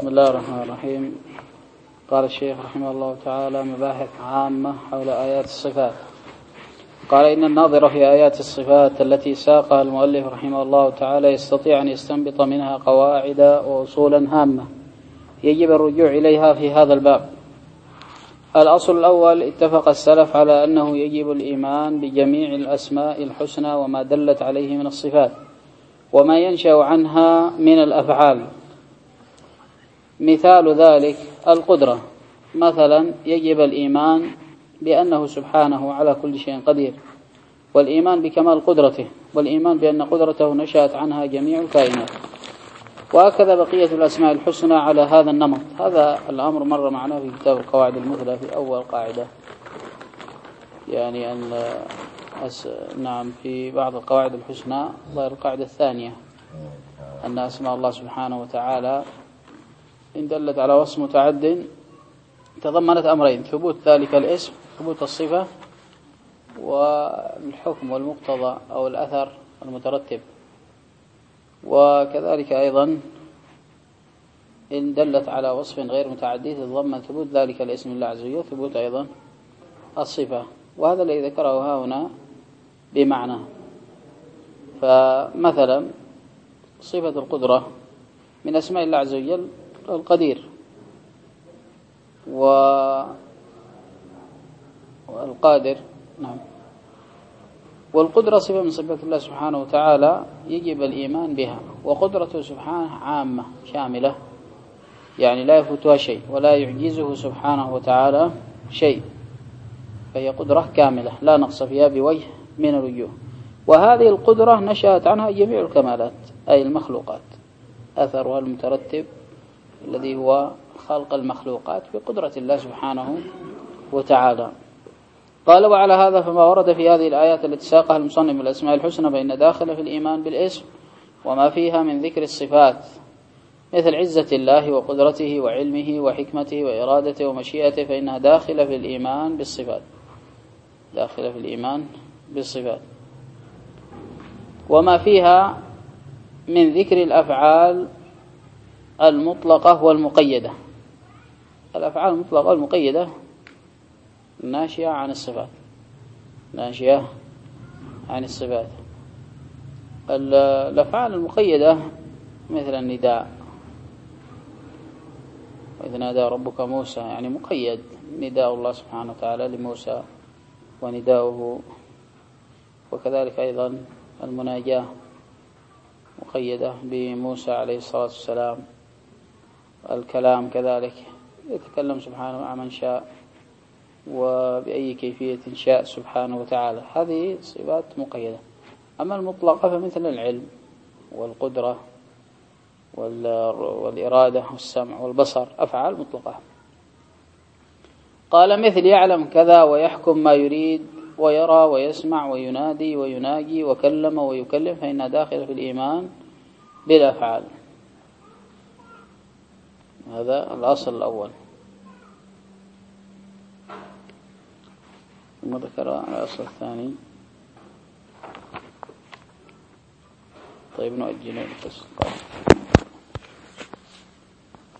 بسم الله الرحمن الرحيم. قال الشيخ رحمه الله تعالى: مباحث عامة حول آيات الصفات. قال: إن الناظر في آيات الصفات التي ساقها المؤلف رحمه الله تعالى يستطيع أن يستنبط منها قواعد وأصولا هامة يجب الرجوع إليها في هذا الباب. الأصل الأول: اتفق السلف على أنه يجب الإيمان بجميع الأسماء الحسنى وما دلت عليه من الصفات وما ينشأ عنها من الأفعال. مثال ذلك القدرة، مثلا يجب الإيمان بأنه سبحانه على كل شيء قدير، والإيمان بكمال قدرته، والإيمان بأن قدرته نشأت عنها جميع الكائنات. وهكذا بقية الأسماء الحسنى على هذا النمط. هذا الأمر مر معنا في كتاب القواعد المثلى في أول قاعدة، يعني نعم في بعض القواعد الحسنى ظهر القاعدة الثانية أن أسماء الله سبحانه وتعالى إن دلت على وصف متعد تضمنت أمرين: ثبوت ذلك الاسم، ثبوت الصفة، والحكم والمقتضى أو الأثر المترتب. وكذلك أيضا إن دلت على وصف غير متعدي تتضمن ثبوت ذلك الاسم الله عز وجل، ثبوت أيضا الصفة. وهذا الذي ذكره هنا بمعنى. فمثلا صفة القدرة من أسماء الله عز وجل القدير، والقادر، نعم. والقدرة صفة من صفات الله سبحانه وتعالى يجب الإيمان بها. وقدرته سبحانه عامة شاملة، يعني لا يفوتها شيء ولا يعجزه سبحانه وتعالى شيء، فهي قدرة كاملة لا نقص فيها بوجه من الوجوه. وهذه القدرة نشأت عنها جميع الكمالات أي المخلوقات، أثرها المترتب الذي هو خلق المخلوقات بقدرة الله سبحانه وتعالى. قال: وعلى هذا فما ورد في هذه الآيات التي ساقها المصنف من الأسماء الحسنى فإن داخل في الإيمان بالاسم وما فيها من ذكر الصفات مثل عزة الله وقدرته وعلمه وحكمته وإرادته ومشيئته، فإنها داخلة في الإيمان بالصفات، داخلة في الإيمان بالصفات. وما فيها من ذكر الأفعال المطلقة والمقيدة. الأفعال المطلقة والمقيدة ناشئة عن الصفات، ناشئة عن الصفات. الأفعال المقيدة مثل النداء، وإذ نادى ربك موسى، يعني مقيد نداء الله سبحانه وتعالى لموسى ونداؤه. وكذلك أيضا المناجاة مقيدة بموسى عليه الصلاة والسلام. الكلام كذلك يتكلم سبحانه مع من شاء وبأي كيفية شاء سبحانه وتعالى، هذه صفات مقيدة. أما المطلقة فمثل العلم والقدرة والإرادة والسمع والبصر، أفعال مطلقة. قال: مثل يعلم كذا ويحكم ما يريد ويرى ويسمع وينادي ويناجي وكلم ويكلم، فإنها داخل في الإيمان بالأفعال. هذا الأصل الأول. ثم ذكر الأصل الثاني. طيب نؤجل الفصل.